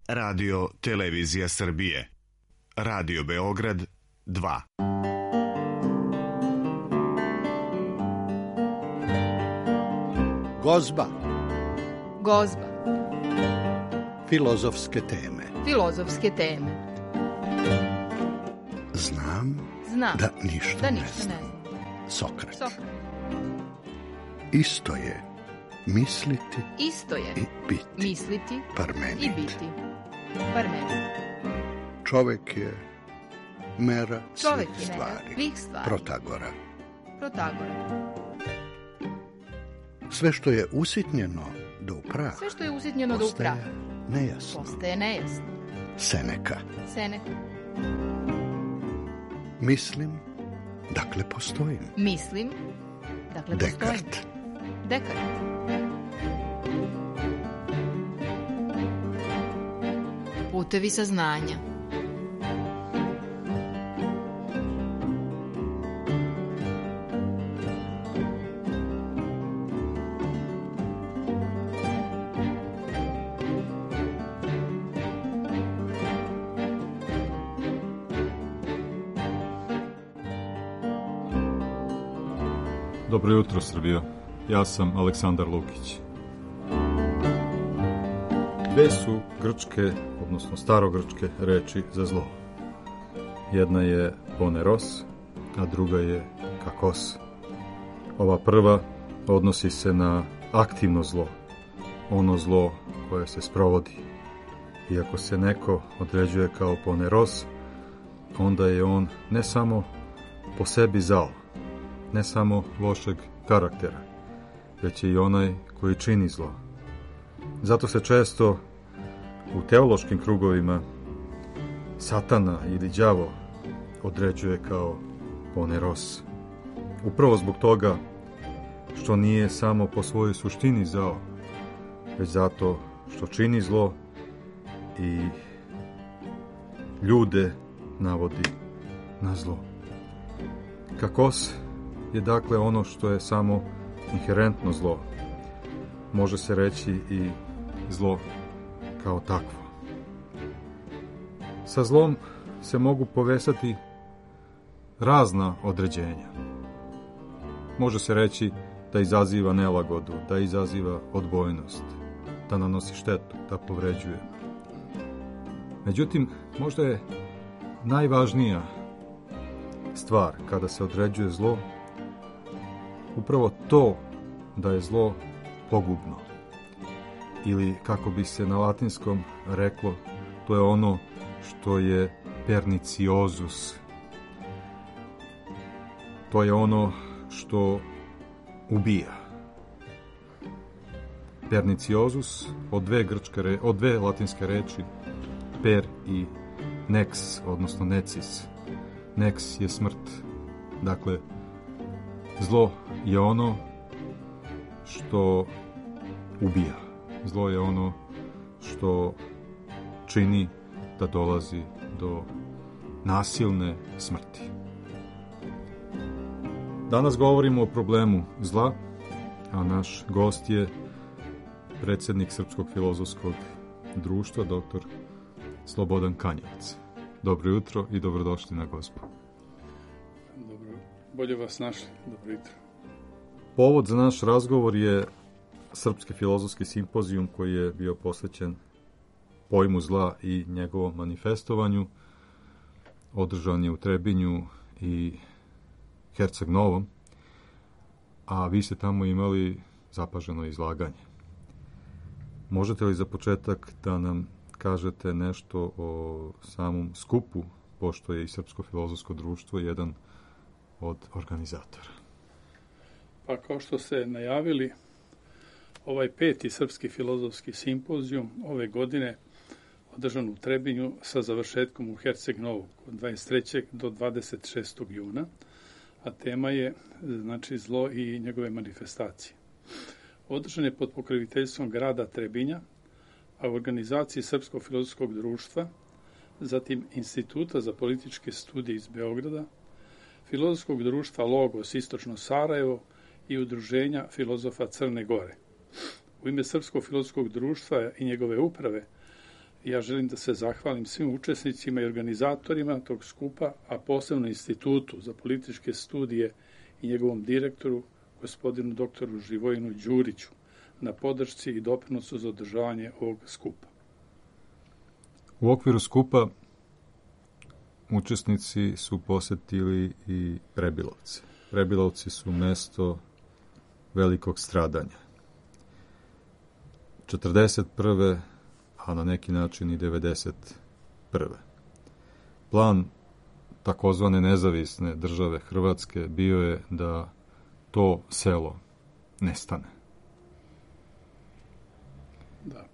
Radio Televizija Srbije. Radio Beograd 2. Gozba. Gozba. Filozofske teme. Filozofske teme. Znam da ništa ne znam. Sokrat. Isto je misliti i biti. Misliti Parmenid. i biti. Parmenid. Čovek je mera Čovek svih je mera stvari. svih stvari. Protagora. Sve što je usitnjeno do prah. Sve što je usitnjeno do prah. Postaje nejasno. Seneka. Mislim, dakle postojim. Dekart. Putevi saznanja. Dobro jutro, Srbijo. Ja sam Aleksandar Lukić. Dve su grčke, odnosno starogrčke reči za zlo. Jedna je poneros, a druga je kakos. Ova prva odnosi se na aktivno zlo, ono zlo koje se sprovodi. Iako se neko određuje kao poneros, onda je on ne samo po sebi zao, ne samo lošeg karaktera, već je i onaj koji čini zlo. Zato se često u teološkim krugovima Satana ili đavo određuje kao poneros. Upravo zbog toga što nije samo po svojoj suštini zao, već zato što čini zlo i ljude navodi na zlo. Kakos je dakle ono što je samo inherentno zlo. Može se reći i zlo kao takvo. Sa zlom se mogu povezati razna određenja. Može se reći da izaziva nelagodu, da izaziva odbojnost, da nanosi štetu, da povređuje. Međutim, možda je najvažnija stvar kada se određuje zlo upravo to da je zlo pogubno. Ili, kako bi se na latinskom reklo, to je ono što je perniciozus. To je ono što ubija. Perniciozus od dve latinske reči, per i nex, odnosno necis. Nex je smrt. Dakle, zlo je ono što ubija. Zlo je ono što čini da dolazi do nasilne smrti. Danas govorimo o problemu zla, a naš gost je predsjednik Srpskog filozofskog društva, dr. Slobodan Kanjevac. Dobro jutro i dobrodošli na Gozbu. Dobro, bolje vas našli. Dobro jutro. Povod za naš razgovor je Srpski filozofski simpozijum koji je bio posvećen pojmu zla i njegovom manifestovanju. Održan je u Trebinju i Herceg Novom, a vi ste tamo imali zapaženo izlaganje. Možete li za početak da nam kažete nešto o samom skupu, pošto je i Srpsko filozofsko društvo jedan od organizatora? Pa kao što ste najavili, ovaj 5. Srpski filozofski simpozijum ove godine održan u Trebinju sa završetkom u Herceg Novu od 23. do 26. juna, a tema je znači zlo i njegove manifestacije. Održan je pod pokroviteljstvom grada Trebinja, a u organizaciji Srpskog filozofskog društva, zatim Instituta za političke studije iz Beograda, Filozofskog društva Logos Istočno Sarajevo i Udruženja filozofa Crne Gore. U ime Srpskog filozofskog društva i njegove uprave Ja želim da se zahvalim svim učesnicima i organizatorima tog skupa, a posebno Institutu za političke studije i njegovom direktoru, gospodinu doktoru Živojinu Đuriću, na podršci i doprinosu za održavanje ovog skupa. U okviru skupa učesnici su posetili i Prebilovce. Prebilovci su mesto velikog stradanja. 41. a na neki način i 91. Plan takozvane nezavisne države Hrvatske bio je da to selo nestane. Da.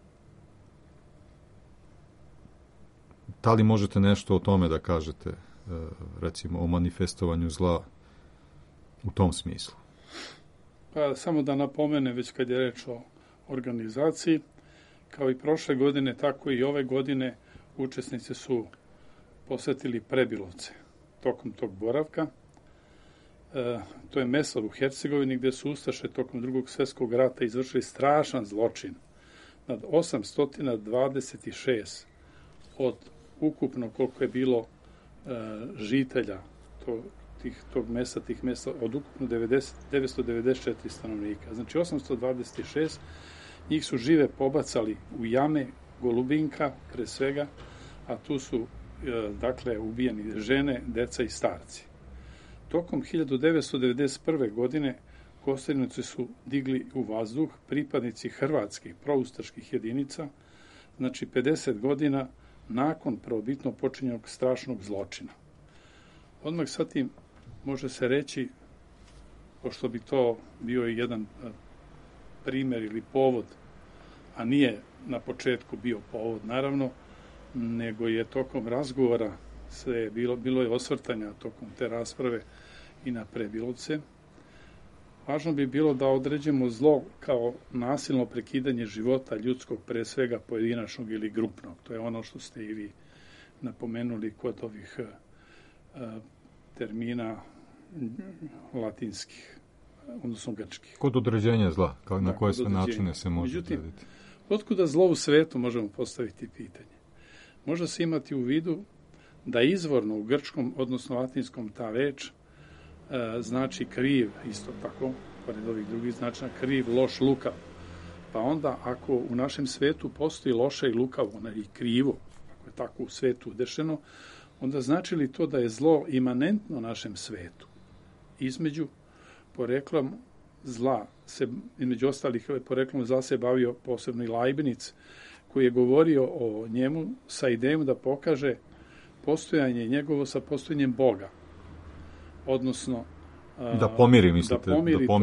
Da li možete nešto o tome da kažete, recimo o manifestovanju zla u tom smislu? Pa samo da napomene, već kad je reč o organizaciji, kao i prošle godine, tako i ove godine učesnici su posetili Prebilovce tokom tog boravka. To je mesto u Hercegovini gdje su ustaše tokom Drugog svjetskog rata izvršili strašan zločin nad 826 od ukupno koliko je bilo žitelja tih mesta, od ukupno 994 stanovnika. Znači 826 njih su žive pobacali u jame Golubinka, pre svega, a tu su dakle ubijeni žene, deca i starci. Tokom 1991. godine Kostajnicu su digli u vazduh pripadnici hrvatskih proustaških jedinica, znači 50 godina nakon prvobitno počinjenog strašnog zločina. Odmah sa tim može se reći, pošto bi to bio i jedan primjer ili povod, a nije na početku bio povod, naravno, nego je tokom razgovora bilo je osvrtanja tokom te rasprave i na Prebilovce. Važno bi bilo da određemo zlo kao nasilno prekidanje života ljudskog, pre svega pojedinačnog ili grupnog. To je ono što ste i vi napomenuli kod ovih termina latinskih, odnosno grčkih. Kod određenja zla, na koje sve načine se može odrediti. Otkuda zlo u svetu, možemo postaviti pitanje. Može se imati u vidu da izvorno u grčkom, odnosno latinskom, ta reč znači kriv, isto tako, pored ovih drugih značina, kriv, loš, lukav. Pa onda, ako u našem svetu postoji loše i lukavo, i krivo, ako je tako u svetu udešeno, onda znači li to da je zlo imanentno našem svetu? Između poreklom zla, između ostalih poreklom zla se bavio posebno i Leibniz, koji je govorio o njemu sa idejom da pokaže postojanje njegovo sa postojanjem Boga. Odnosno da pomiri, mislite,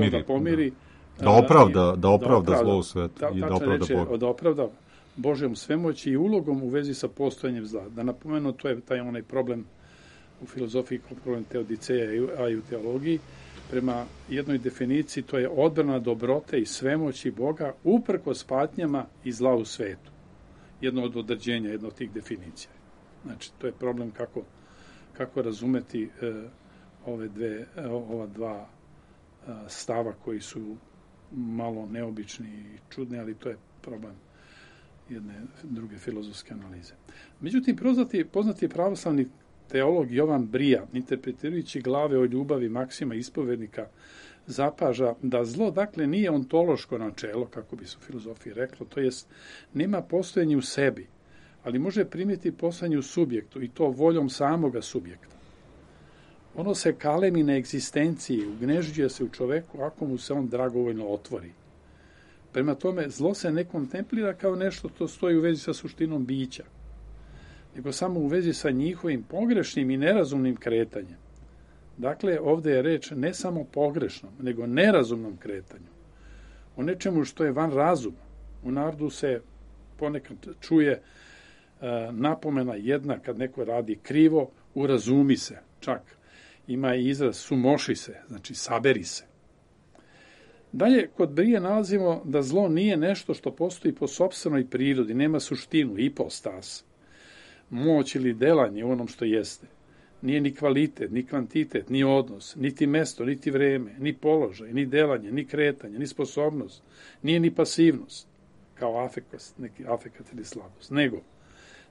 da opravda zlo u svetu i da opravda Boga. Da opravda Božjom svemoći i ulogom u vezi sa postojanjem zla. Da napomenu, to je taj onaj problem u filozofiji, problem teodiceja, a i u teologiji. Prema jednoj definiciji, to je odbrana dobrote i svemoći Boga uprkos patnjama i zla u svetu. Jedno od određenja, jedno od tih definicija. Znači, to je problem kako razumeti ova dva stava koji su malo neobični i čudni, ali to je problem jedne druge filozofske analize. Međutim, poznati pravoslavni teolog Jovan Brija, interpretirajući glave o ljubavi Maksima ispovednika, zapaža da zlo, dakle, nije ontološko načelo, kako bi se u filozofiji reklo, to jest nema postojanje u sebi, ali može primiti postojanje u subjektu i to voljom samoga subjekta. Ono se kalemi na egzistenciji, ugnežđuje se u čoveku ako mu se on dragovoljno otvori. Prema tome, zlo se ne kontemplira kao nešto to stoji u vezi sa suštinom bića, nego samo u vezi sa njihovim pogrešnim i nerazumnim kretanjem. Dakle, ovdje je reč ne samo pogrešnom, nego nerazumnom kretanju. O nečemu što je van razuma. U narodu se ponekad čuje napomena jedna kad neko radi krivo, urazumi se. Čak ima i izraz sumoši se, znači saberi se. Dalje, kod Brije nalazimo da zlo nije nešto što postoji po sopstvenoj prirodi, nema suštinu, ipostas, moć ili delanje u onom što jeste. Nije ni kvalitet, ni kvantitet, ni odnos, niti mesto, niti vreme, ni položaj, ni delanje, ni kretanje, ni sposobnost, nije ni pasivnost, kao afekat ili slabost, nego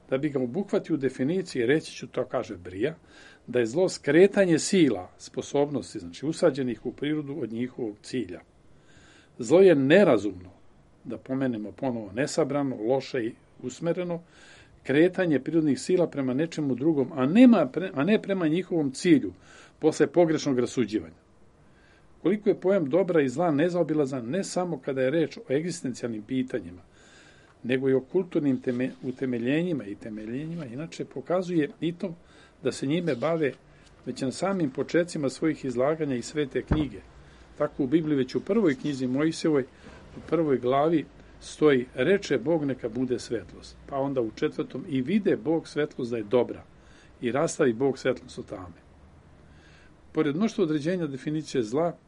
Da bi ga obuhvatio u definiciji, reći ću, to kaže Brija, da je zlo skretanje sila, sposobnosti, znači usađenih u prirodu od njihovog cilja. Zlo je nerazumno, da pomenemo ponovo nesabrano, loše i usmereno, kretanje prirodnih sila prema nečemu drugom, a ne prema njihovom cilju, posle pogrešnog rasuđivanja. Koliko je pojam dobra i zla nezaobilazan ne samo kada je reč o egzistencijalnim pitanjima, nego i o kulturnim utemeljenjima i temeljenjima, inače pokazuje i to da se njime bave već na samim počecima svojih izlaganja i svete knjige. Tako u Bibliji već u prvoj knjizi Mojsijevoj, u prvoj glavi stoji, reče Bog neka bude svetlost. Pa onda u 4. i vide Bog svetlost da je dobra i rastavi Bog svetlost od tame. Pored mnoštva određenja definicije zla,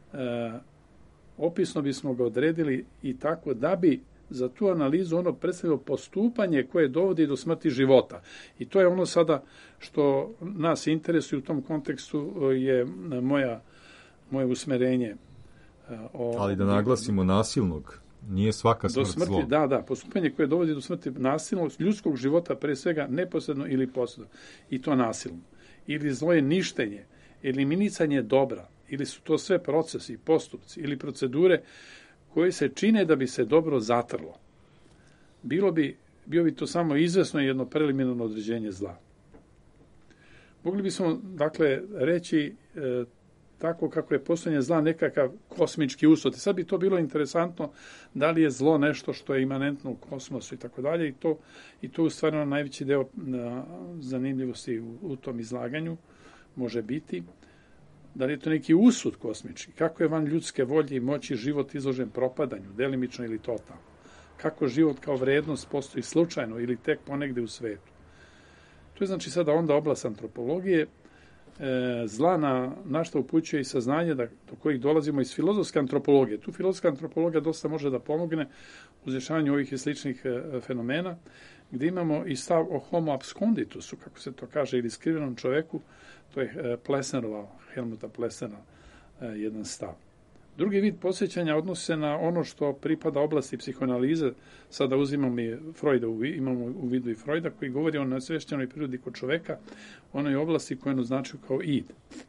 opisno bismo ga odredili i tako da bi za tu analizu ono predstavilo postupanje koje dovodi do smrti života. I to je ono sada što nas interesuje u tom kontekstu je moje usmerenje. Ali da naglasimo nasilnog, nije svaka smrt zlo. Da, postupanje koje dovodi do smrti nasilnog ljudskog života, pre svega neposredno ili posredno. I to nasilno. Ili zlo je ništenje, eliminicanje dobra, ili su to sve procesi, postupci ili procedure koje se čine da bi se dobro zatrlo. Bio bi to samo izvesno jedno preliminarno određenje zla. Mogli bismo, dakle, reći tako kako je postojanje zla nekakav kosmički usud. Sad bi to bilo interesantno da li je zlo nešto što je imanentno u kosmosu i tako dalje i to u stvarno najveći deo zanimljivosti u tom izlaganju može biti. Da li je to neki usud kosmički? Kako je van ljudske volje i moći život izložen propadanju, delimično ili totalno? Kako život kao vrednost postoji slučajno ili tek ponegde u svetu? To je znači sada onda oblast antropologije, zla na što upućuje i saznanje do kojih dolazimo iz filozofske antropologije. Tu filozofska antropologija dosta može da pomogne u rješavanju ovih i sličnih fenomena, gdje imamo i stav o homo absconditusu, kako se to kaže, ili skrivenom čoveku, to je Plessnerova, Helmuta Plessnera, jedan stav. Drugi vid posjećanja odnosi se na ono što pripada oblasti psihoanalize, sada uzimamo i Freuda, imamo u vidu i Freuda, koji govori o nesvešćenoj prirodi kod čoveka, onoj oblasti koju označuju kao id.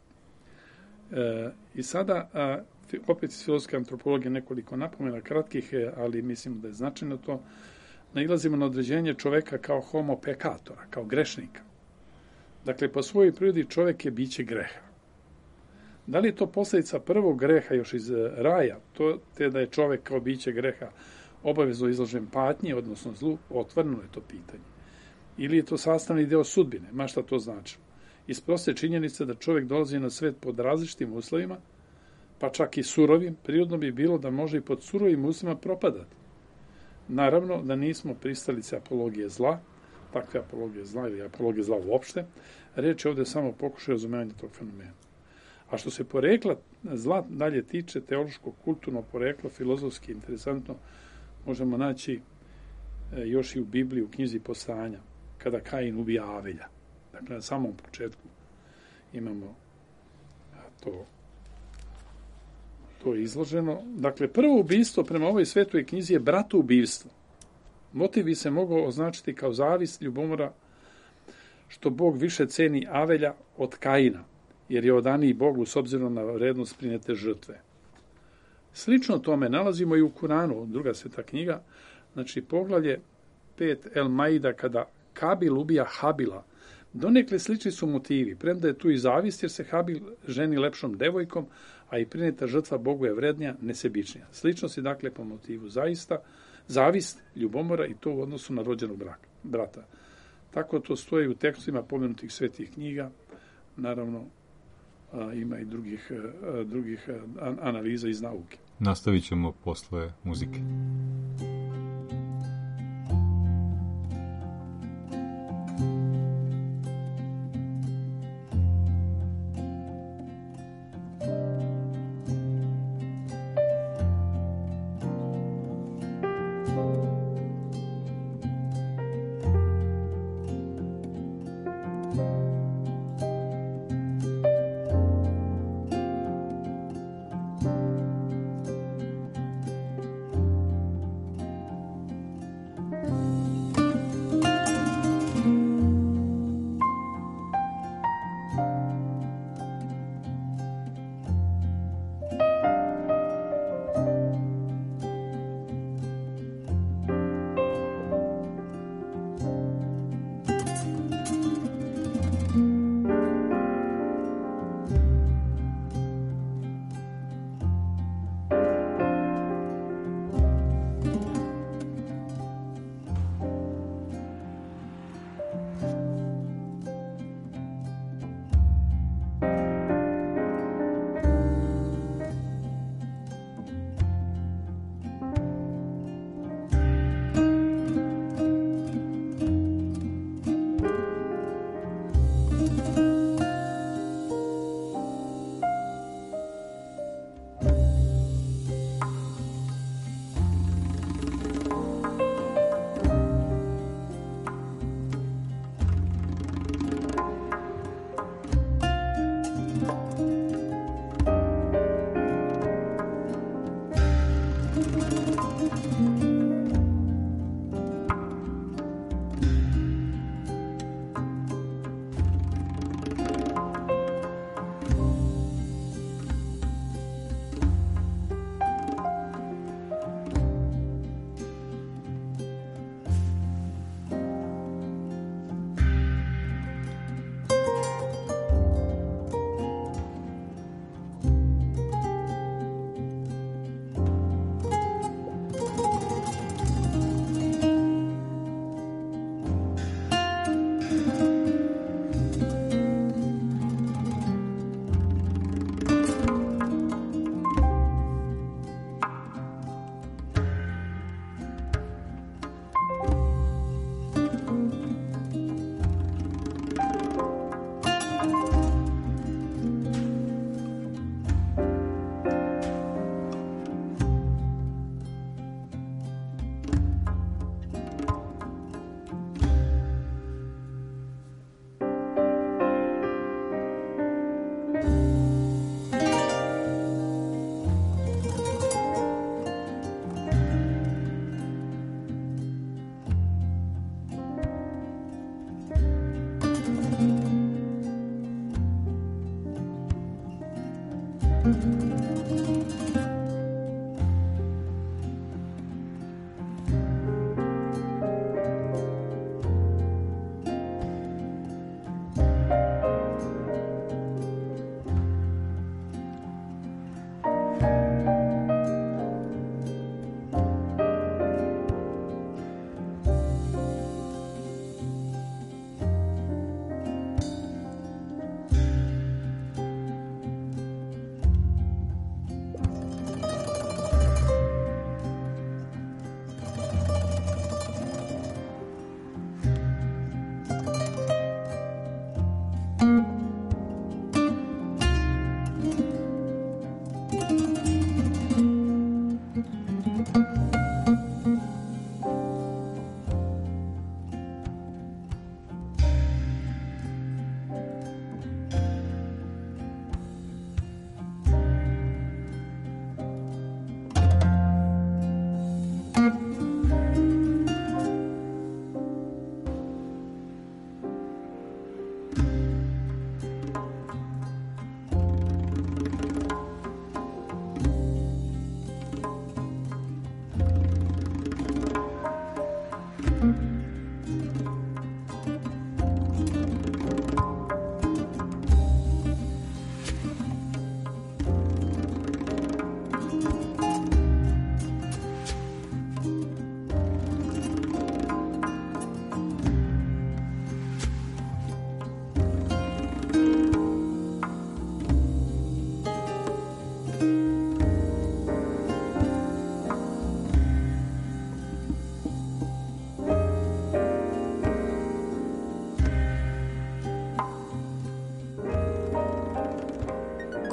I sada, opet iz filozofske antropologije nekoliko napomena kratkih, ali mislim da je značajno to, nailazimo na određenje čoveka kao homo peccatora, kao grešnika. Dakle, po svojoj prirodi čovek je biće greha. Da li je to posljedica prvog greha još iz raja, te da je čovek kao biće greha obavezno izložen patnji, odnosno zlu, otvoreno je to pitanje. Ili je to sastavni deo sudbine, ma šta to znači? Iz proste činjenice da čovek dolazi na svet pod različitim uslovima, pa čak i surovim, prirodno bi bilo da može i pod surovim uslovima propadati. Naravno da nismo pristalice apologije zla, takve apologije zla ili apologije zla uopšte, reč je ovdje samo pokušaj razumevanja tog fenomena. A što se porekla zla dalje tiče, teološkog, kulturno poreklo, filozofski interesantno, možemo naći još i u Bibliji, u knjizi Postanja, kada Kain ubija Avelja. Dakle, na samom početku imamo to izloženo. Dakle, prvo ubistvo prema ovoj svetoj knjizi je bratoubistvo. Motiv bi se mogao označiti kao zavist, ljubomora, što Bog više ceni Avelja od Kaina, jer je odaniji Bogu s obzirom na vrednost prinete žrtve. Slično tome nalazimo i u Kuranu, druga sveta knjiga, znači poglavlje 5 El Maida, kada Kabil ubija Habila. Donekle slični su motivi, premda je tu i zavist, jer se Habil ženi lepšom devojkom, a i prineta žrtva Bogu je vrednija, nesebičnija. Sličnost je dakle po motivu zavist, ljubomora i to u odnosu na rođenog brata. Tako to stoji u tekstovima pomenutih svetih knjiga, naravno ima i drugih analiza iz nauke. Nastavit ćemo posle muzike.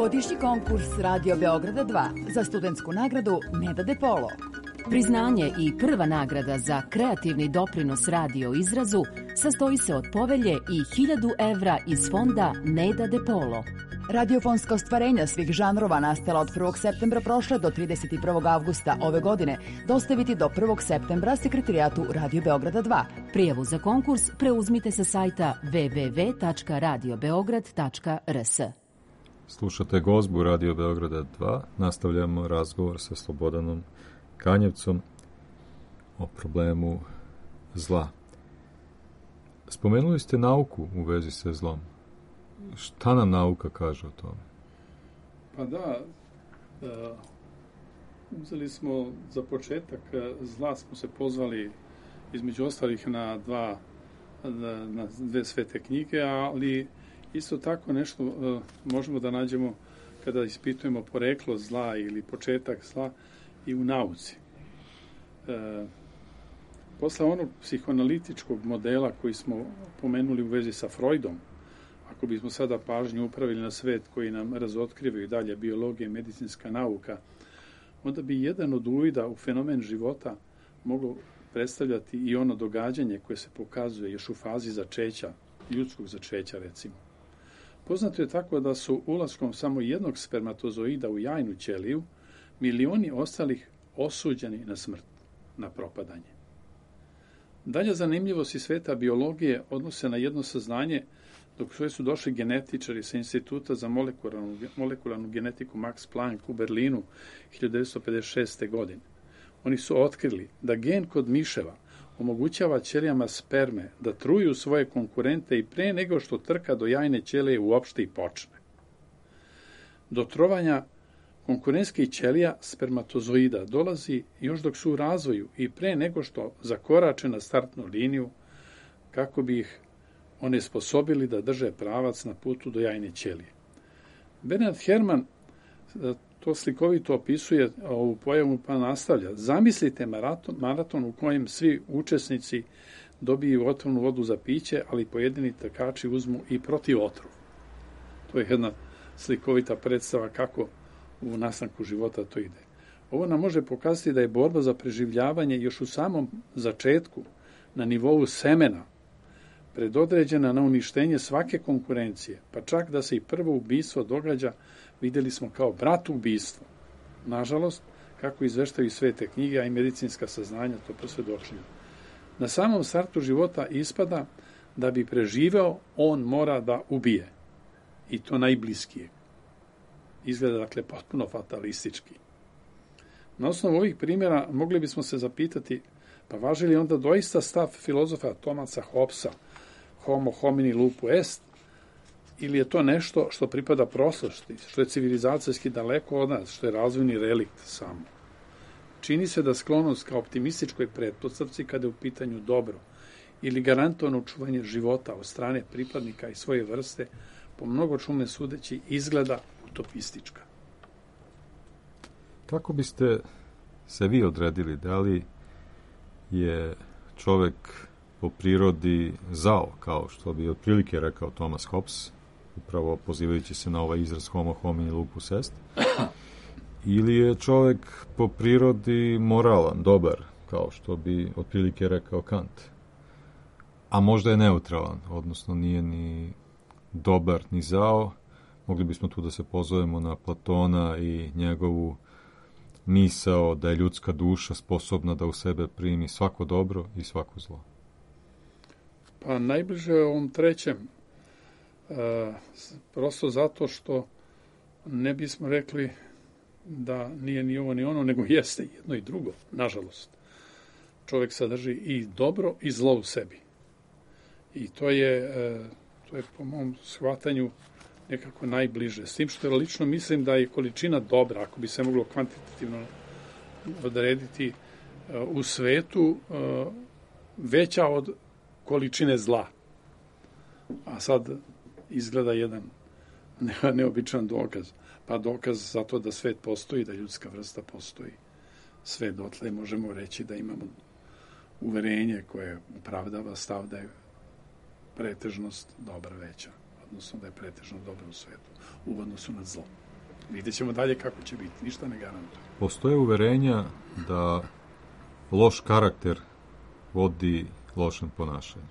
Godišnji konkurs Radio Beograda 2 za studentsku nagradu Neda De Polo. Priznanje i prva nagrada za kreativni doprinos radio izrazu sastoji se od povelje i 1000 evra iz fonda Neda De Polo. Radiofonska ostvarenja svih žanrova nastala od 1. septembra prošle do 31. avgusta ove godine dostaviti do 1. septembra Sekretarijatu Radio Beograda 2. Prijavu za konkurs preuzmite sa sajta www.radiobeograd.rs. Slušate gozbu Radio Beograda 2. Nastavljamo razgovor sa Slobodanom Kanjevcom o problemu zla. Spomenuli ste nauku u vezi sa zlom. Šta nam nauka kaže o tome? Pa da, uzeli smo za početak zla, smo se pozvali između ostalih na dve svete knjige, ali isto tako nešto možemo da nađemo kada ispitujemo poreklo zla ili početak zla i u nauci. Posle onog psihoanalitičkog modela koji smo pomenuli u vezi sa Freudom, ako bismo sada pažnju upravili na svet koji nam razotkrivaju dalje biologija i medicinska nauka, onda bi jedan od uvida u fenomen života moglo predstavljati i ono događanje koje se pokazuje još u fazi začeća, ljudskog začeća recimo. Poznato je tako da su ulaskom samo jednog spermatozoida u jajnu ćeliju milioni ostalih osuđeni na smrt, na propadanje. Dalje zanimljivosti sveta biologije odnose na jedno saznanje dok su došli genetičari sa Instituta za molekularnu genetiku Max Planck u Berlinu 1956. godine. Oni su otkrili da gen kod miševa omogućava ćelijama sperme da truju svoje konkurente i pre nego što trka do jajne ćelije uopšte i počne. Do trovanja konkurentskih ćelija spermatozoida dolazi još dok su u razvoju i pre nego što zakorače na startnu liniju kako bi ih one sposobili da drže pravac na putu do jajne ćelije. Bernard Herrmann to slikovito opisuje ovu pojavu pa nastavlja. Zamislite maraton u kojem svi učesnici dobiju otrovnu vodu za piće, ali pojedini trkači uzmu i protiv otrov. To je jedna slikovita predstava kako u nastanku života to ide. Ovo nam može pokazati da je borba za preživljavanje još u samom začetku na nivou semena predodređena na uništenje svake konkurencije, pa čak da se i prvo ubistvo događa, vidjeli smo kao bratoubistvo. Nažalost, kako izveštaju svete knjige, a i medicinska saznanja to posvjedočuju. Na samom startu života ispada da bi preživeo, on mora da ubije. I to najbliskije. Izgleda, dakle, potpuno fatalistički. Na osnovu ovih primjera mogli bismo se zapitati, pa važi li onda doista stav filozofa Thomasa Hobbesa, homo homini lupu est, ili je to nešto što pripada prošlosti, što je civilizacijski daleko od nas, što je razvojni relikt samo. Čini se da sklonost ka optimističkoj pretpostavci kada je u pitanju dobro ili garantovano čuvanje života od strane pripadnika i svoje vrste, po mnogo čume sudeći, izgleda utopistička. Kako biste se vi odredili, da li je čovek po prirodi zao, kao što bi otprilike rekao Thomas Hobbes, upravo pozivajući se na ovaj izraz homo homini lupus est, ili je čovek po prirodi moralan, dobar, kao što bi otprilike rekao Kant, a možda je neutralan, odnosno nije ni dobar ni zao. Mogli bismo tu da se pozovemo na Platona i njegovu misao da je ljudska duša sposobna da u sebe primi svako dobro i svako zlo. Pa najbliže je ovom trećem. Prosto zato što ne bismo rekli da nije ni ovo ni ono, nego jeste jedno i drugo, nažalost. Čovjek sadrži i dobro i zlo u sebi. I to je po mom shvatanju nekako najbliže. S tim što lično mislim da je količina dobra, ako bi se moglo kvantitativno odrediti u svetu, veća od količine zla. A sad izgleda jedan neobičan dokaz. Pa dokaz zato da svet postoji, da ljudska vrsta postoji. Sve dotle možemo reći da imamo uverenje koje opravdava stav da je pretežnost dobra veća, odnosno da je pretežno dobro u svetu u odnosu na zlo. Vidjet ćemo dalje kako će biti, ništa ne garantuje. Postoje uverenja da loš karakter vodi lošem ponašanju.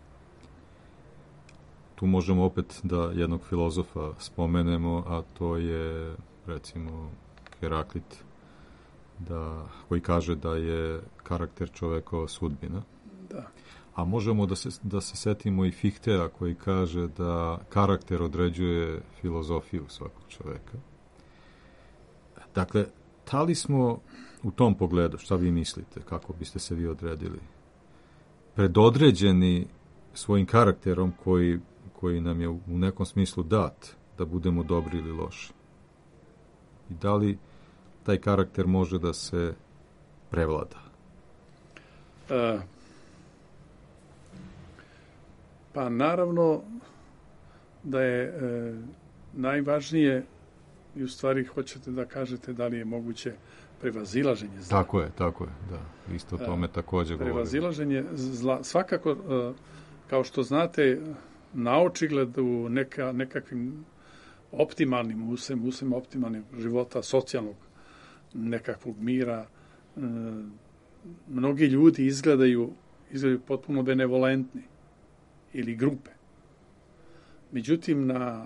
Tu možemo opet da jednog filozofa spomenemo, a to je, recimo, Heraklit, koji kaže da je karakter čovekova sudbina. Da. A možemo da se setimo i Fichtea koji kaže da karakter određuje filozofiju svakog čoveka. Dakle, da li smo u tom pogledu, šta vi mislite, kako biste se vi odredili, predodređeni svojim karakterom koji nam je u nekom smislu dat da budemo dobri ili loši? I da li taj karakter može da se prevlada? Pa naravno da je najvažnije, i u stvari hoćete da kažete da li je moguće prevazilaženje zla. Tako je, da. Isto o tome također govorim. Prevazilaženje zla, svakako, kao što znate, na očigled u nekakvim optimalnim usem optimalnim života, socijalnog nekakvog mira, mnogi ljudi izgledaju potpuno benevolentni ili grupe. Međutim,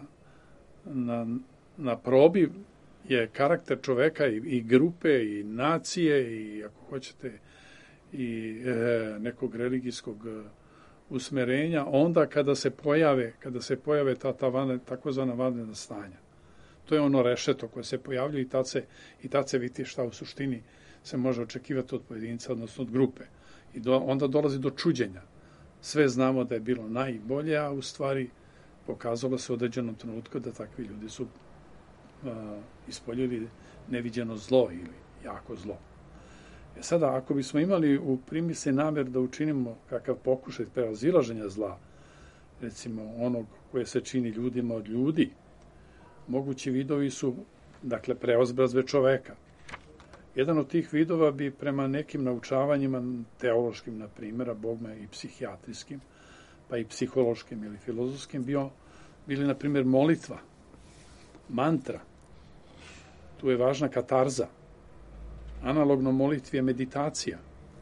na probi je karakter čoveka i grupe i nacije i, ako hoćete, i nekog religijskog usmerenja, onda kada se pojave ta takozvana vanredna stanja. To je ono rešeto koje se pojavljuje i tad se vidi šta u suštini se može očekivati od pojedinca, odnosno od grupe. I onda dolazi do čuđenja. Sve znamo da je bilo najbolje, a u stvari pokazalo se u određenom trenutku da takvi ljudi su ispoljili neviđeno zlo ili jako zlo. Sada, ako bismo imali u primisli namjer da učinimo kakav pokušaj prevazilaženja zla, recimo onog koje se čini ljudima od ljudi, mogući vidovi su, dakle, preobrazbe čoveka. Jedan od tih vidova bi prema nekim naučavanjima teološkim, na primjer, a bogme i psihijatrijskim, pa i psihološkim ili filozofskim, bili, na primjer, molitva, mantra. Tu je važna katarza. Analogno molitvi je meditacija.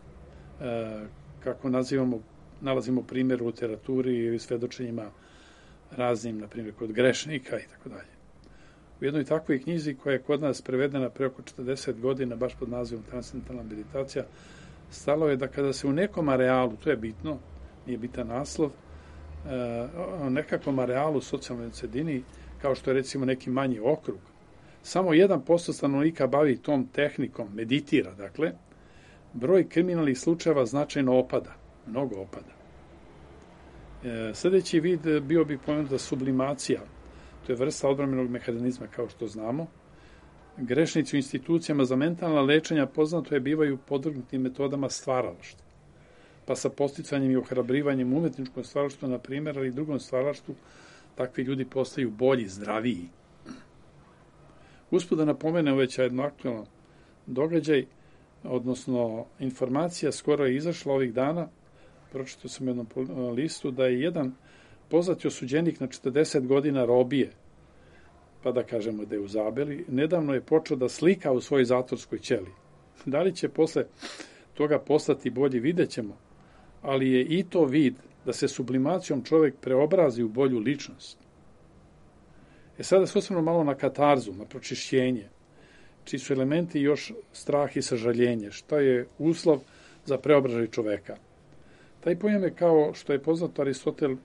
Kako nalazimo primjer u literaturi i svedočenjima raznim, na primjer, kod grešnika i tako dalje. U jednoj takvoj knjizi koja je kod nas prevedena pre oko 40 godina, baš pod nazivom Transcendentalna meditacija, stalo je da kada se u nekom arealu, to je bitno, nije bitan naslov, u nekakvom arealu socijalnoj sredini, kao što je recimo neki manji okrug, samo 1% stanovnika bavi tom tehnikom, meditira, dakle, broj kriminalnih slučajeva značajno opada, mnogo opada. Sljedeći vid bio bi pomenuta sublimacija. To je vrsta odbrambenog mehanizma, kao što znamo. Grešnici u institucijama za mentalna lečenja poznato je bivaju podvrgnuti metodama stvaralaštva. Pa sa posticanjem i ohrabrivanjem umetničkom stvaralaštvu, na primjer, ali i drugom stvaralaštvu, takvi ljudi postaju bolji, zdraviji. Usput da napomenem već jedno aktualno događaj, odnosno informacija skoro je izašla ovih dana, pročitao sam jednom listu, da je jedan poznati osuđenik na 40 godina robije, pa da kažemo da je u Zabeli, nedavno je počeo da slika u svojoj zatvorskoj ćeli. Da li će posle toga postati bolji, vidjet ćemo, ali je i to vid da se sublimacijom čovjek preobrazi u bolju ličnost. Sada se osvrnemo malo na katarzu, na pročišćenje, čiji su elementi još strah i sažaljenje, što je uslov za preobražaj čoveka. Taj pojam je, kao što je poznato, Aristotel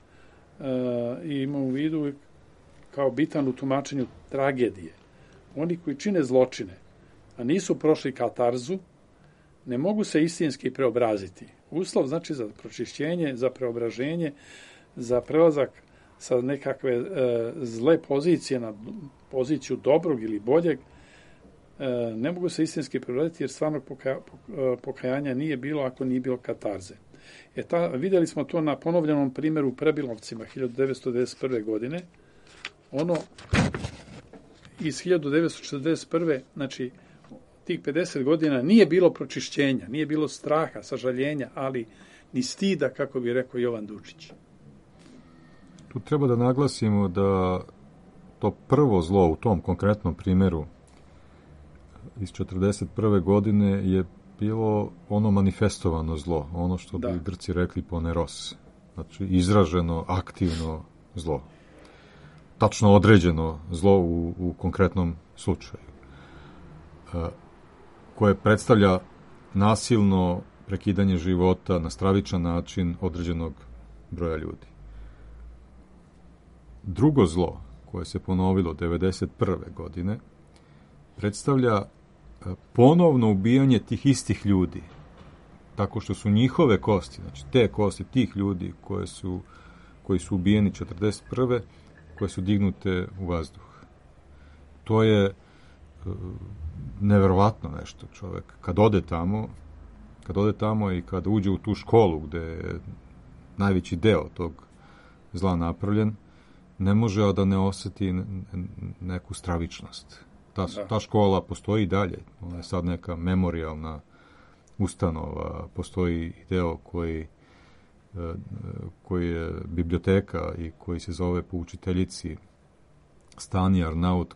ima u vidu kao bitan u tumačenju tragedije. Oni koji čine zločine, a nisu prošli katarzu, ne mogu se istinski preobraziti. Uslov znači za pročišćenje, za preobraženje, za prelazak sa nekakve zle pozicije na poziciju dobrog ili boljeg, ne mogu se istinski preobraziti jer stvarnog pokajanja nije bilo ako nije bilo katarze. Vidjeli smo to na ponovljenom primjeru u Prebilovcima 1991. godine. Ono iz 1941. znači tih 50 godina nije bilo pročišćenja, nije bilo straha, sažaljenja, ali ni stida, kako bi rekao Jovan Dučić. Tu treba da naglasimo da to prvo zlo u tom konkretnom primjeru iz 1941. godine je bilo ono manifestovano zlo, ono što bi Grci rekli poneros, znači izraženo, aktivno zlo. Tačno određeno zlo u konkretnom slučaju, koje predstavlja nasilno prekidanje života na stravičan način određenog broja ljudi. Drugo zlo, koje se ponovilo 1991. godine, predstavlja ponovno ubijanje tih istih ljudi, tako što su njihove kosti, znači te kosti tih ljudi koji su ubijeni 1941. koje su dignute u vazduh. To je neverovatno nešto. Čovjek kad ode tamo i kad uđe u tu školu gdje je najveći deo tog zla napravljen, ne može da ne osjeti neku stravičnost. Ta škola postoji i dalje. Ona je sad neka memorijalna ustanova. Postoji deo koji je biblioteka i koji se zove po učiteljici Stani Arnaut,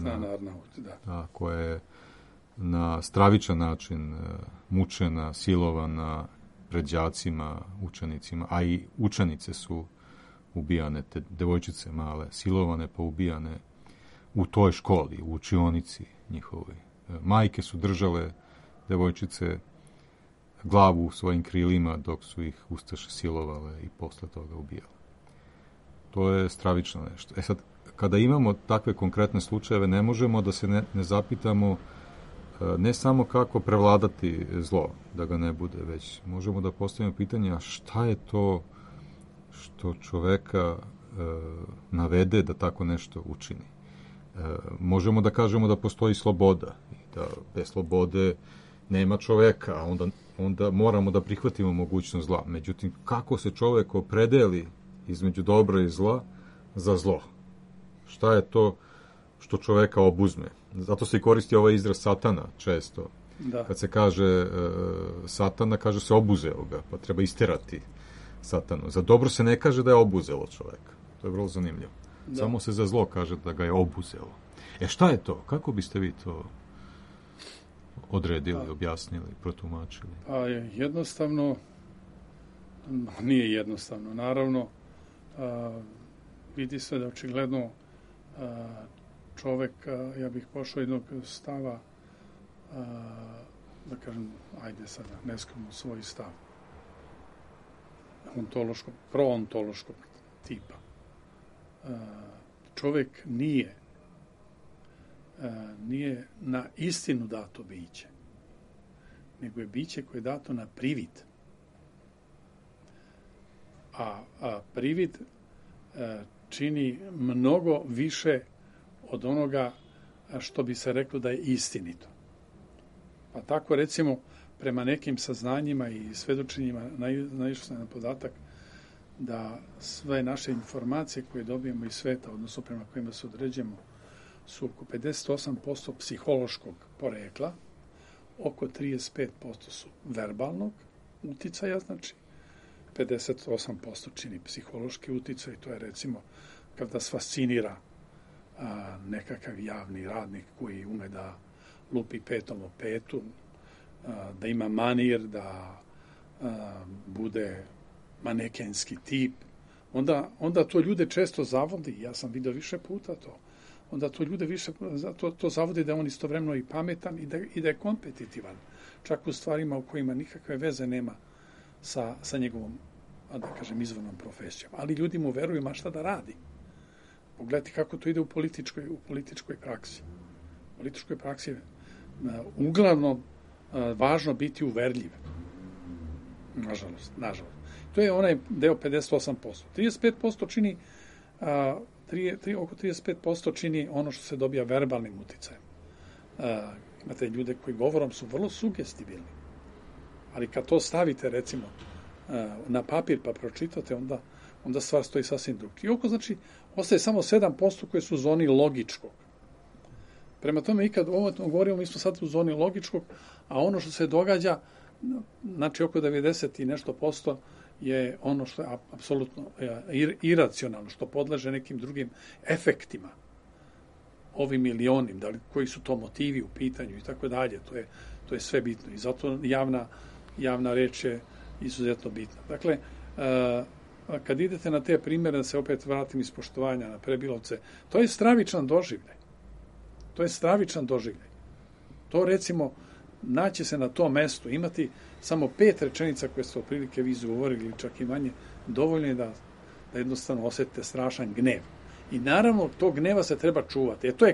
koja je na stravičan način mučena, silovana pred đacima, učenicima, a i učenice su ubijane, te devojčice male, silovane pa ubijane u toj školi, u učionici njihovoj. Majke su držale devojčice glavu u svojim krilima dok su ih ustaše silovale i posle toga ubijale. To je stravično nešto. Sad, kada imamo takve konkretne slučajeve, ne možemo da se ne zapitamo ne samo kako prevladati zlo, da ga ne bude, već možemo da postavimo pitanje, a šta je to što čoveka navede da tako nešto učini. Možemo da kažemo da postoji sloboda i da bez slobode nema čoveka, a onda moramo da prihvatimo mogućnost zla. Međutim, kako se čovek opredeli između dobra i zla za zlo? Šta je to što čoveka obuzme? Zato se i koristi ovaj izraz satana često. Da. Kad se kaže satana, kaže se obuzeo ga, pa treba isterati satanu. Za dobro se ne kaže da je obuzelo čoveka. To je vrlo zanimljivo. Da. Samo se za zlo kaže da ga je obuzelo. Šta je to? Kako biste vi to odredili, objasnili, protumačili? Jednostavno, nije jednostavno. Naravno, vidi se da očigledno čovek, ja bih pošao jednog stava, da kažem, ajde sada, neskromno svoj stav, proontološkog tipa. Čovek nije na istinu dato biće, nego je biće koje je dato na privid. A privid čini mnogo više od onoga što bi se reklo da je istinito. Pa tako, recimo, prema nekim saznanjima i svedočenjima naišao sam na podatak da sve naše informacije koje dobijemo iz sveta, odnosno prema kojima se određujemo, su oko 58% psihološkog porekla, oko 35% su verbalnog uticaja, znači 58% čini psihološki uticaj, to je recimo kada vas fascinira nekakav javni radnik koji ume da lupi petom o petu, da ima manir, da bude manekenski tip, onda to ljude često zavodi, ja sam vidio više puta to, onda to ljude više to zavodi da je on istovremeno i pametan i da je kompetitivan, čak u stvarima u kojima nikakve veze nema sa njegovom, da kažem, izvornom profesijom. Ali ljudi mu veruju, ma šta da radi. Pogledajte kako to ide u političkoj praksi. U političkoj praksi je uglavnom važno biti uverljiv. Nažalost. To je onaj deo 58%. 35% čini oko 35% čini ono što se dobija verbalnim uticajem. Imate ljude koji govorom su vrlo sugestibilni. Ali kad to stavite, recimo, na papir pa pročitate, onda stvar stoji sasvim drugčije. Oko, znači, ostaje samo 7% koje su u zoni logičkog. Prema tome, i kad ovo govorimo, mi smo sad u zoni logičkog, a ono što se događa, znači oko 90 i nešto posto, je ono što je apsolutno iracionalno, što podleže nekim drugim efektima. ovim ili onim, koji su to motivi u pitanju i tako dalje, to je sve bitno i zato javna reč je izuzetno bitna. Dakle, kad idete na te primjere, da se opet vratim iz poštovanja na Prebilovce, to je stravičan doživljaj. To recimo, naći se na tom mestu, imati samo 5 rečenica koje ste otprilike vi izgovorili, ili čak i manje, dovoljno je da jednostavno osjetite strašan gnev. I naravno, tog gneva se treba čuvati. To je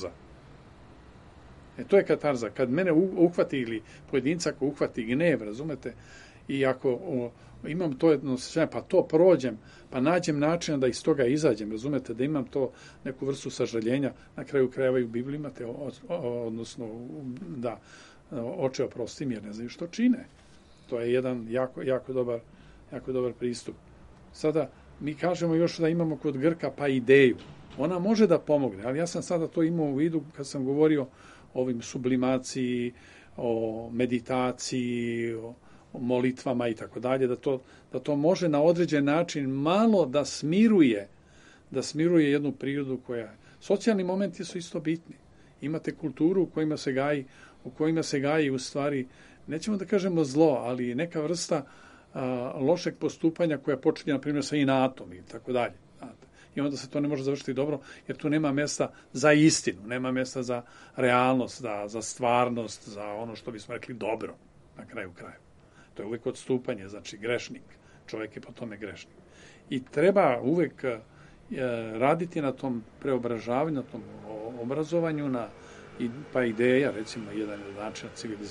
katarza. Kad mene uhvati ili pojedinca ako uhvati gnev, razumete, i ako imam to jedno sve, pa to prođem, pa nađem načina da iz toga izađem, razumete, da imam to neku vrstu sažaljenja, na kraju krajeva i u Bibliji imate, odnosno, da, oče oprosti mi jer ne znaju što čine. To je jedan jako dobar pristup. Sada, mi kažemo još da imamo kod Grka pa ideju. Ona može da pomogne, ali ja sam sada to imao u vidu kad sam govorio o ovim sublimaciji, o meditaciji, o molitvama i tako dalje, da to može na određen način malo da smiruje jednu prirodu koja... Socijalni momenti su isto bitni. Imate kulturu u kojima se gaji u stvari, nećemo da kažemo zlo, ali neka vrsta lošeg postupanja koja počinje, na primjer, sa inatom i tako dalje. I onda se to ne može završiti dobro, jer tu nema mjesta za istinu, nema mjesta za realnost, za stvarnost, za ono što bismo rekli dobro, na kraju kraja. To je uvijek odstupanje, znači grešnik. Čovjek je po tome grešnik. I treba uvijek raditi na tom preobražavanju, na tom obrazovanju, pa ideja, recimo, jedan od načina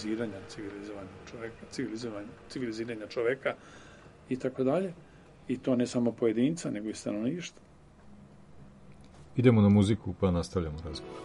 civiliziranja čovjeka i tako dalje. I to ne samo pojedinca, nego i stanovništva. Idemo na muziku pa nastavljamo razgovor.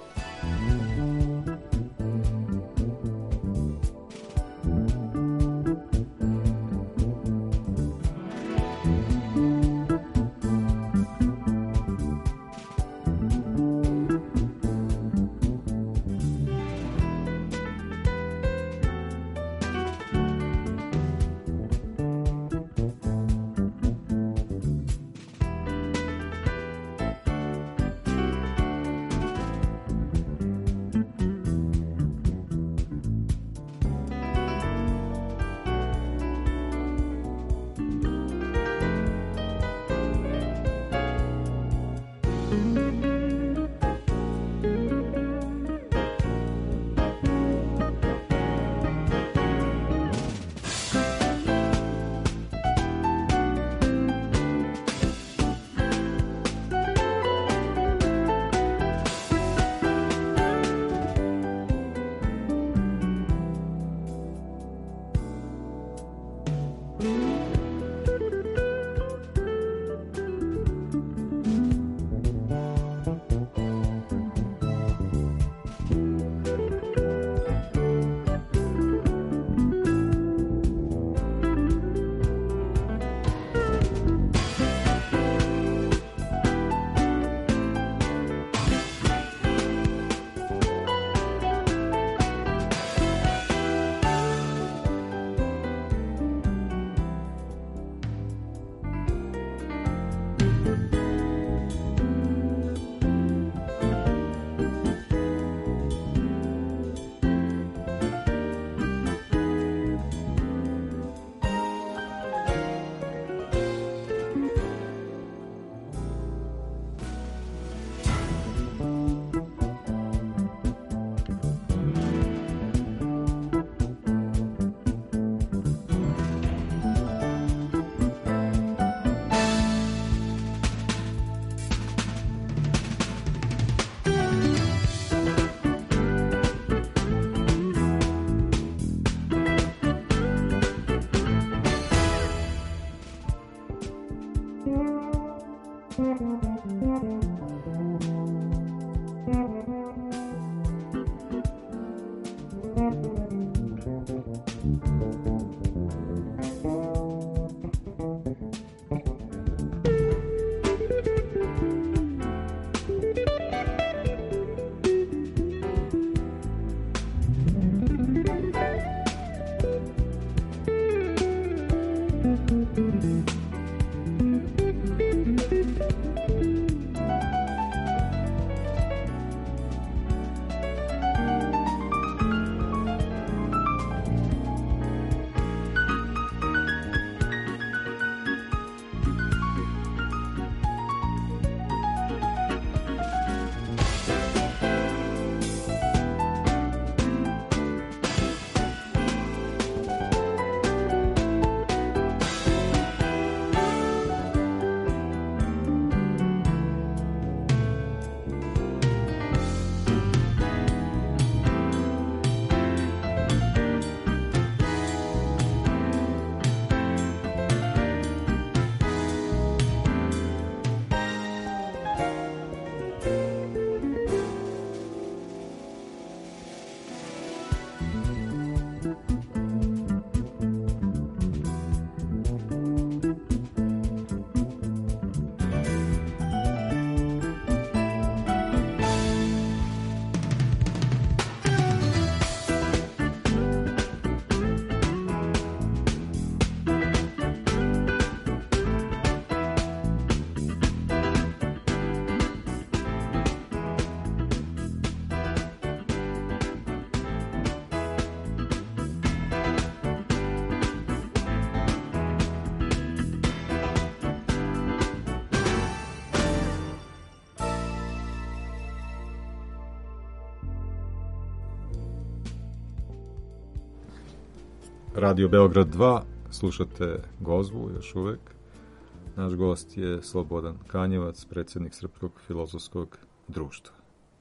Radio Beograd 2, slušate Gozvu još uvek. Naš gost je Slobodan Kanjevac, predsjednik Srpskog filozofskog društva.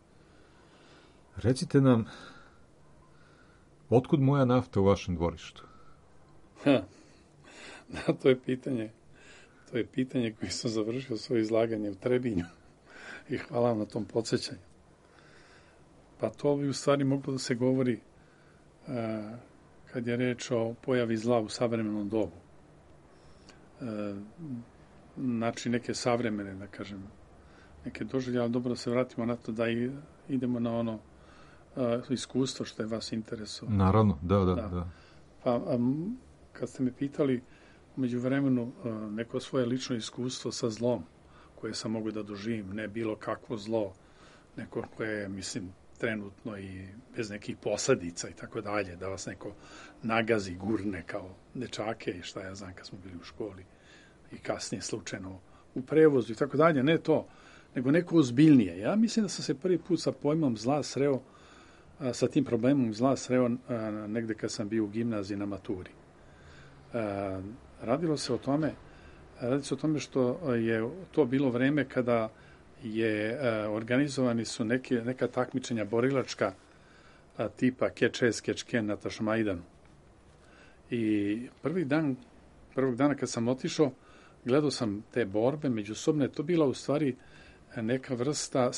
Recite nam, otkud moja nafta u vašem dvorištu? Da, to je pitanje koje sam završio svoje izlaganje u Trebinju i hvala vam na tom podsjećanju. Pa to bi u stvari moglo da se govori kad je reč o pojavi zla u savremenom dobu. Znači neke savremene, da kažem, neke doživlje, ali dobro da se vratimo na to da idemo na ono iskustvo što je vas interesovalo. Naravno, da. Pa kad ste me pitali u međuvremenu neko svoje lično iskustvo sa zlom koje sam mogu da doživim, ne bilo kakvo zlo, neko koje je, mislim, trenutno i bez nekih posljedica i tako dalje, da vas neko nagazi, gurne kao dečake i šta ja znam kad smo bili u školi i kasnije slučajno u prevozu i tako dalje, ne to, nego neko ozbiljnije. Ja mislim da sam se prvi put sa pojmom zla sreo, sa tim problemom zla sreo negde kad sam bio u gimnaziji na maturi. Radilo se o tome što je to bilo vreme kada je organizovani su neka takmičenja borilačka tipa Keč-es, Keč-ken na Tašmajdanu. I prvog dana kad sam otišao, gledao sam te borbe međusobne, to bila u stvari neka vrsta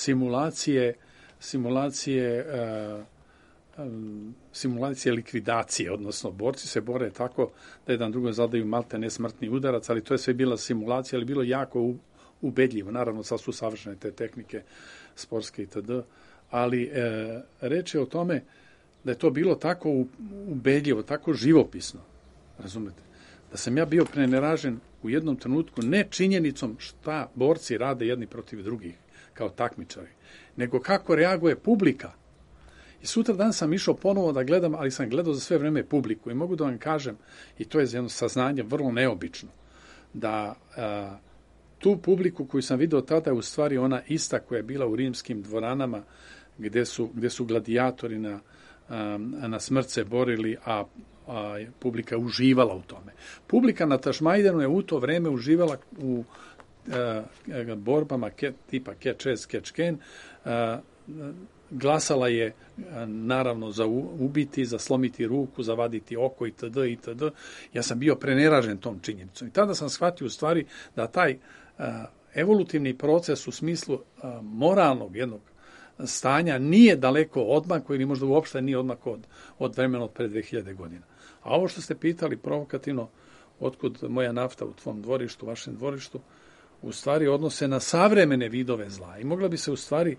simulacije likvidacije, odnosno borci se bore tako da jedan drugom zadaju malte nesmrtni udarac, ali to je sve bila simulacija, ali bilo jako ubedljivo. Naravno, sad su savršene te tehnike sportske itd., ali reč je o tome da je to bilo tako ubedljivo, tako živopisno, razumete, da sam ja bio preneražen u jednom trenutku ne činjenicom šta borci rade jedni protiv drugih kao takmičari, nego kako reaguje publika. I sutra dan sam išao ponovo da gledam, ali sam gledao za sve vreme publiku i mogu da vam kažem, i to je jedno saznanje vrlo neobično, da tu publiku koju sam vidio tada je u stvari ona ista koja je bila u rimskim dvoranama gdje su gladijatori na smrt se borili, a publika uživala u tome. Publika na Tašmajdanu je u to vreme uživala u borbama tipa Keč-es, Keč-ken, glasala je naravno za ubiti, za slomiti ruku, za vaditi oko itd. Ja sam bio preneražen tom činjenicom. I tada sam shvatio u stvari da taj evolutivni proces u smislu moralnog jednog stanja nije daleko odmakao ili možda uopšte nije odmakao od vremena od pre 2000 godina. A ovo što ste pitali provokativno, otkud moja nafta u tvom dvorištu, vašem dvorištu, u stvari odnose na savremene vidove zla. I mogla bi se u stvari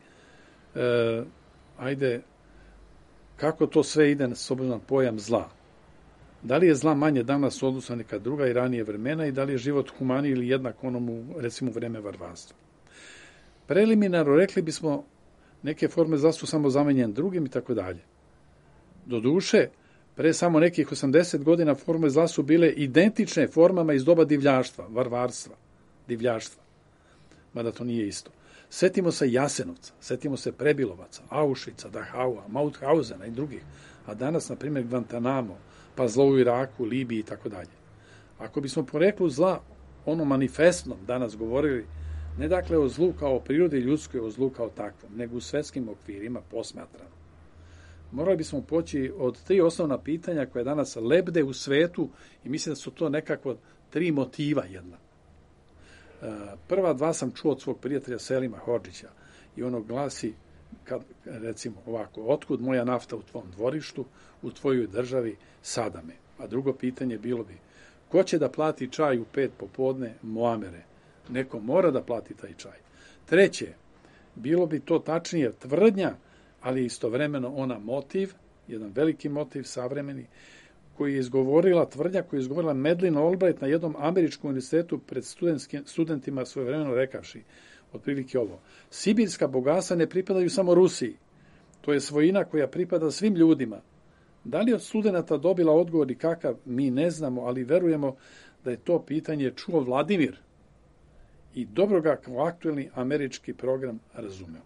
kako to sve ide s obzirom na pojam zla. Da li je zla manje danas u odnosu na neka druga i ranije vremena i da li je život humaniji ili jednak onomu, recimo, vreme varvarstva. Preliminarno rekli bismo neke forme zla su samo zamenjene drugim i tako dalje. Doduše, pre samo nekih 80 godina forme zla su bile identične formama iz doba divljaštva, varvarstva, divljaštva. Mada to nije isto. Setimo se Jasenovca, setimo se Prebilovaca, Auschwitza, Dachaua, Mauthausena i drugih. A danas, na primjer, Guantanamo, pa zlo u Iraku, Libiji i tako dalje. Ako bismo poreklu zla, ono manifestnom danas govorili, ne dakle o zlu kao prirodi ljudskoj, o zlu kao takvom, nego u svetskim okvirima posmatrano. Morali bismo poći od 3 osnovna pitanja koje danas lebde u svetu i mislim da su to nekako 3 motiva jedna. Prva 2 sam čuo od svog prijatelja Selima Hodžića i ono glasi, recimo ovako, otkud moja nafta u tvom dvorištu, u tvojoj državi, sada me. A drugo pitanje bilo bi, ko će da plati čaj u 5 popodne, Moamere? Neko mora da plati taj čaj. Treće, bilo bi to tačnije tvrdnja, ali istovremeno ona motiv, jedan veliki motiv savremeni, koji je izgovorila tvrdnja, koju je izgovorila Madeleine Albright na jednom američkom univerzitetu pred studentima svojevremeno rekavši, otprilike ovo, sibirska bogatstva ne pripadaju samo Rusiji, to je svojina koja pripada svim ljudima. Da li od studenata dobila odgovor i kakav, mi ne znamo, ali verujemo da je to pitanje čuo Vladimir i dobro ga kao aktuelni američki program razumeo.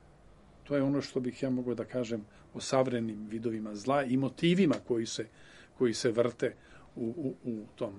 To je ono što bih ja mogao da kažem o savremenim vidovima zla i motivima koji se vrte u tom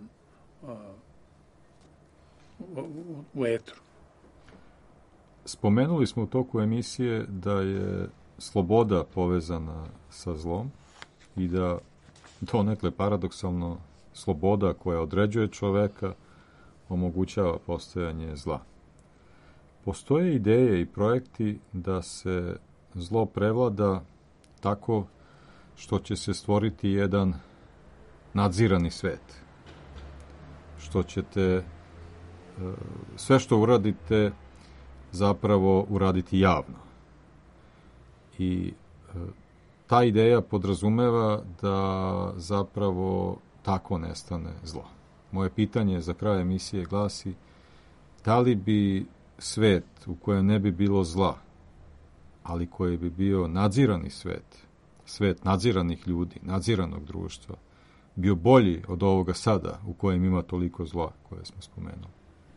u etru. Spomenuli smo u toku emisije da je sloboda povezana sa zlom i da donekle paradoksalno sloboda koja određuje čoveka omogućava postojanje zla. Postoje ideje i projekti da se zlo prevlada tako što će se stvoriti jedan nadzirani svet. Što ćete sve što uradite zapravo uraditi javno. I ta ideja podrazumeva da zapravo tako nestane zlo. Moje pitanje za kraj emisije glasi: da li bi svet u kojem ne bi bilo zla, ali koji bi bio nadzirani svet, svet nadziranih ljudi, nadziranog društva, bio bolji od ovoga sada u kojem ima toliko zla koje smo spomenuli?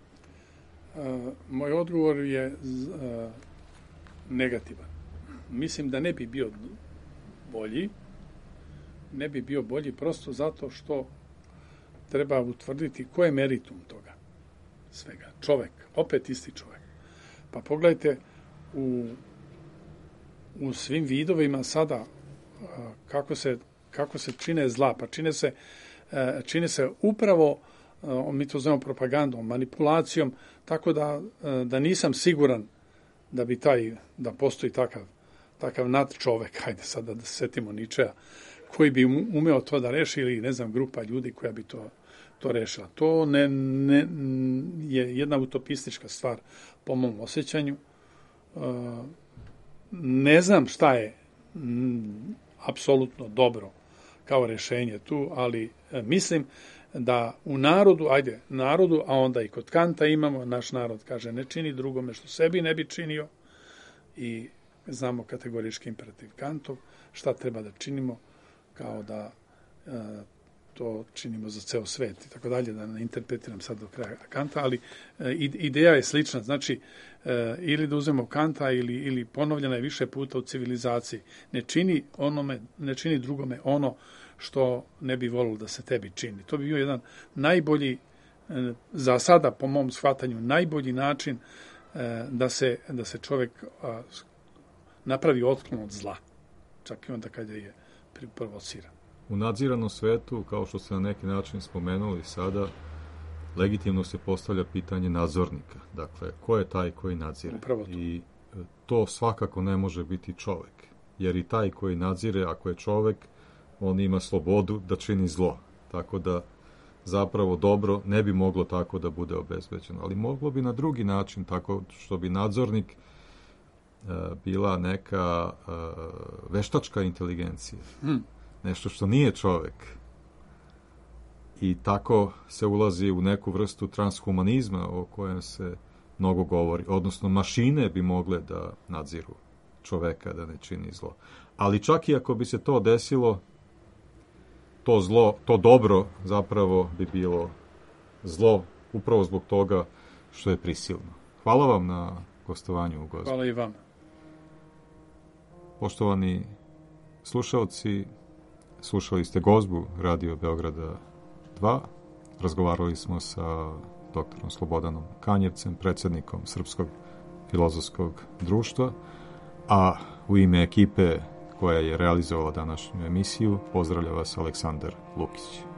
Moj odgovor je negativan. Mislim da ne bi bio bolji. Ne bi bio bolji prosto zato što treba utvrditi ko je meritum toga svega. Čovek, opet isti čovek. Pa pogledajte u svim vidovima sada kako se čine zla. Pa čine se upravo, mi to zovemo propagandom, manipulacijom, tako da nisam siguran da postoji takav nadčovek, hajde sada da se setimo Ničea, koji bi umeo to da reši, ili ne znam, grupa ljudi koja bi to rešila. To je jedna utopistička stvar po mom osjećanju. Ne znam šta je apsolutno dobro kao rešenje tu, ali mislim da u narodu, a onda i kod Kanta imamo, naš narod kaže ne čini drugome što sebi ne bi činio, i znamo kategorički imperativ Kantov, šta treba da činimo, kao da to činimo za ceo svet i tako dalje, da ne interpretiram sad do kraja Kanta, ali ideja je slična, znači ili da uzmemo Kanta ili ponovljena je više puta u civilizaciji, ne čini drugome ono što ne bi volilo da se tebi čini. To bi bio jedan najbolji, za sada po mom shvatanju, najbolji način da se čovjek napravi otklon od zla, čak i onda kada je provociran. U nadziranom svetu, kao što ste na neki način spomenuli sada, legitimno se postavlja pitanje nadzornika. Dakle, ko je taj koji nadzire? I to svakako ne može biti čovek. Jer i taj koji nadzire, ako je čovek, on ima slobodu da čini zlo. Tako da zapravo dobro ne bi moglo tako da bude obezbeđeno. Ali moglo bi na drugi način, tako što bi nadzornik bila neka veštačka inteligencija. Nešto što nije čovek. I tako se ulazi u neku vrstu transhumanizma o kojem se mnogo govori. Odnosno, mašine bi mogle da nadziru čoveka da ne čini zlo. Ali čak i ako bi se to desilo, to zlo, to dobro zapravo bi bilo zlo upravo zbog toga što je prisilno. Hvala vam na gostovanju u Gozbi. Hvala i vam. Poštovani slušalci, slušali ste Gozbu Radio Beograda 2. Razgovarali smo sa doktorom Slobodanom Kanjevcem, predsjednikom Srpskog filozofskog društva, a u ime ekipe koja je realizovala današnju emisiju pozdravlja vas Aleksandar Lukić.